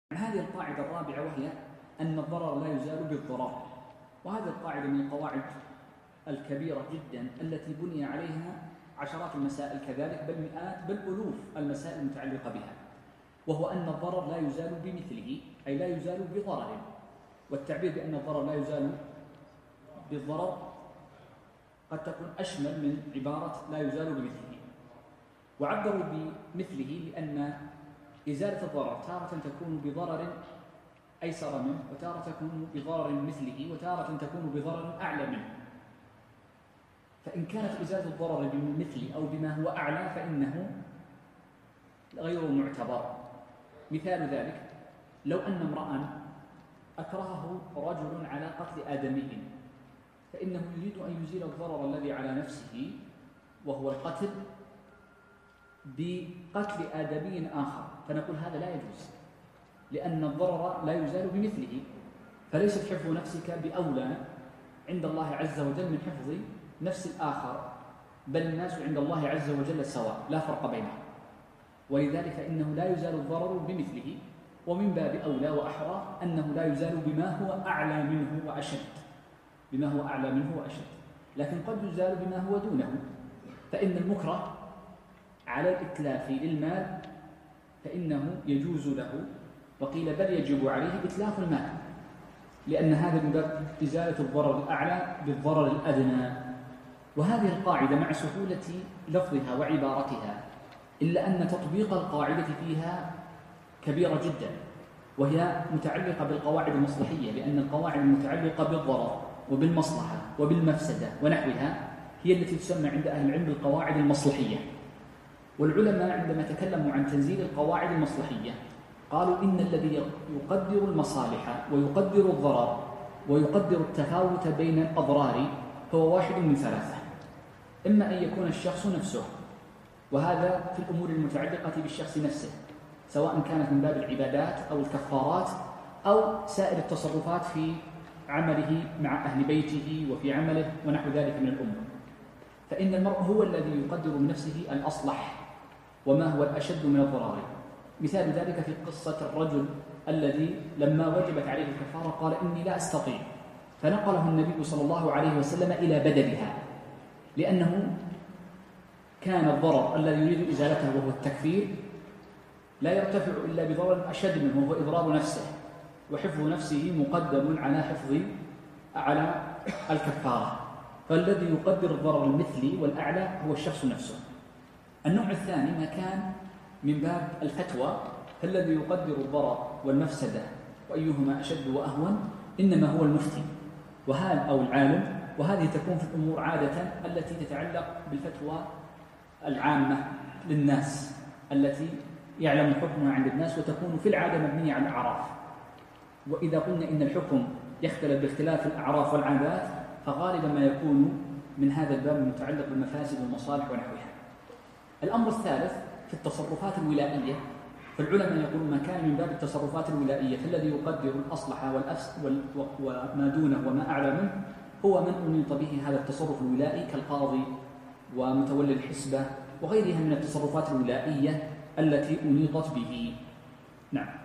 هذه القاعدة الرابعة وهي أن الضرر لا يزال بالضرر، وهذه القاعدة من القواعد الكبيرة جدا التي بني عليها عشرات المسائل كذلك، بل مئات بل ألوف المسائل المتعلقة بها، وهو أن الضرر لا يزال بمثله، أي لا يزال بضرر. والتعبير بأن الضرر لا يزال بالضرر قد تكون أشمل من عبارة لا يزال بمثله. وعبروا بمثله لأن إزالة الضرر تارة تكون بضرر أيسر منه، وتارة تكون بضرر مثله، وتارة تكون بضرر أعلى منه. فإن كانت إزالة الضرر بمثله أو بما هو أعلى فإنه غير معتبر. مثال ذلك لو أن امرأ أكرهه رجل على قتل آدمي، فإنه يريد أن يزيل الضرر الذي على نفسه وهو القتل بقتل آدمي آخر، فنقول هذا لا يجوز، لأن الضرر لا يزال بمثله. فليست حفظ نفسك بأولى عند الله عز وجل من حفظ نفس الآخر، بل الناس عند الله عز وجل سواء لا فرق بينهم. ولذلك فإنه لا يزال الضرر بمثله، ومن باب أولى وأحرى أنه لا يزال بما هو أعلى منه وأشد، بما هو أعلى منه وأشد. لكن قد يزال بما هو دونه، فإن المكره على الإتلاف للمال فإنه يجوز له، وقيل بل يجب عليه إتلاف المال، لأن هذا من باب إزالة الضرر الأعلى بالضرر الأدنى. وهذه القاعدة مع سهولة لفظها وعبارتها، إلا أن تطبيق القاعدة فيها كبيرة جدا، وهي متعلقة بالقواعد المصلحية، لأن القواعد المتعلقة بالضرر وبالمصلحة وبالمفسدة ونحوها هي التي تسمى عند أهل العلم القواعد المصلحية. والعلماء عندما تكلموا عن تنزيل القواعد المصلحية قالوا إن الذي يقدر المصالح ويقدر الضرر ويقدر التفاوت بين الأضرار هو واحد من ثلاثة: إما أن يكون الشخص نفسه، وهذا في الأمور المتعلقة بالشخص نفسه، سواء كانت من باب العبادات أو الكفارات أو سائر التصرفات في عمله مع أهل بيته وفي عمله ونحو ذلك من الأمور، فإن المرء هو الذي يقدر بنفسه الأصلح وما هو الأشد من الضرر. مثال ذلك في قصة الرجل الذي لما وجبت عليه الكفارة قال إني لا أستطيع، فنقله النبي صلى الله عليه وسلم إلى بدلها، لأنه كان الضرر الذي يريد إزالته وهو التكفير لا يرتفع إلا بضرر أشد منه وهو إضرار نفسه، وحفظ نفسه مقدم على الكفارة، فالذي يقدر الضرر المثلي والأعلى هو الشخص نفسه. النوع الثاني ما كان من باب الفتوى، فالذي يقدر الضرر والمفسدة وأيهما أشد وأهون إنما هو المفتي أو العالم، وهذه تكون في الأمور عادة التي تتعلق بالفتوى العامة للناس التي يعلم حكمها عند الناس، وتكون في العادة مبنية على الأعراف. وإذا قلنا إن الحكم يختلف باختلاف الأعراف والعادات فغالبا ما يكون من هذا الباب المتعلق بالمفاسد والمصالح ونحوها. الأمر الثالث في التصرفات الولائية، فالعلماء يقولون ما كان من باب التصرفات الولائية فالذي يقدر الأصلح وما دونه وما أعلى منه هو من أنيط به هذا التصرف الولائي كالقاضي ومتولي الحسبة وغيرها من التصرفات الولائية التي أنيطت به. نعم.